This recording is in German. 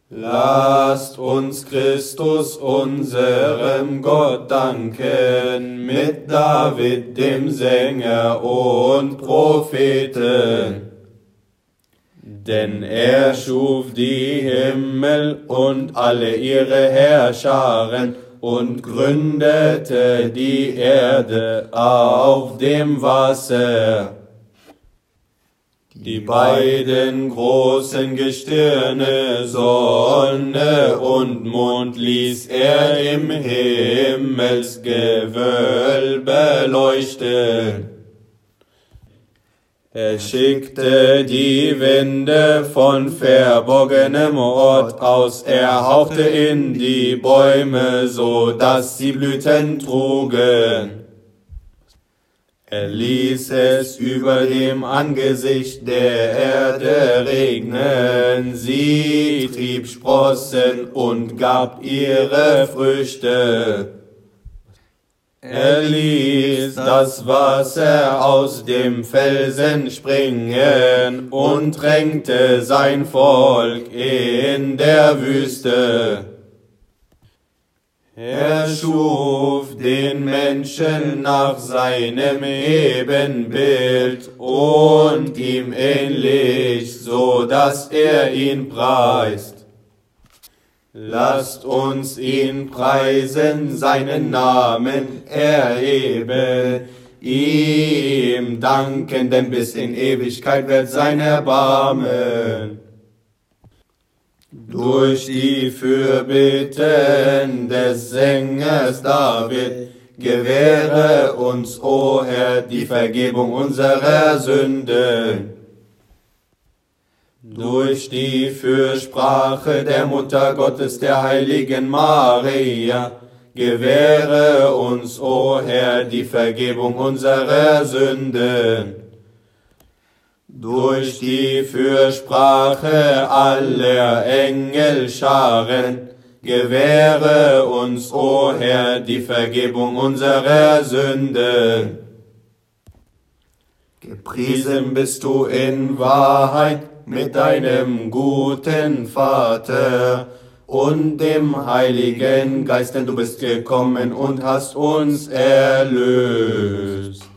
Lasst uns Christus, unserem Gott, danken, mit David, dem Sänger und Propheten. Denn er schuf die Himmel und alle ihre Heerscharen und gründete die Erde auf dem Wasser. Die beiden großen Gestirne, Sonne und Mond, ließ er im Himmelsgewölbe leuchten. Er schickte die Winde von verborgenem Ort aus, er hauchte in die Bäume, so dass sie Blüten trugen. Er ließ es über dem Angesicht der Erde regnen, sie trieb Sprossen und gab ihre Früchte. Er ließ das Wasser aus dem Felsen springen und tränkte sein Volk in der Wüste. Er schuf den Menschen nach seinem Ebenbild und ihm ähnlich, so dass er ihn preist. Lasst uns ihn preisen, seinen Namen erheben, ihm danken, denn bis in Ewigkeit wird sein Erbarmen. Durch die Fürbitten des Sängers David gewähre uns, o Herr, die Vergebung unserer Sünden. Durch die Fürsprache der Mutter Gottes, der heiligen Maria, gewähre uns, o Herr, die Vergebung unserer Sünden. Durch die Fürsprache aller Engelscharen, gewähre uns, o Herr, die Vergebung unserer Sünden. Gepriesen bist du in Wahrheit mit deinem guten Vater und dem Heiligen Geist, denn du bist gekommen und hast uns erlöst.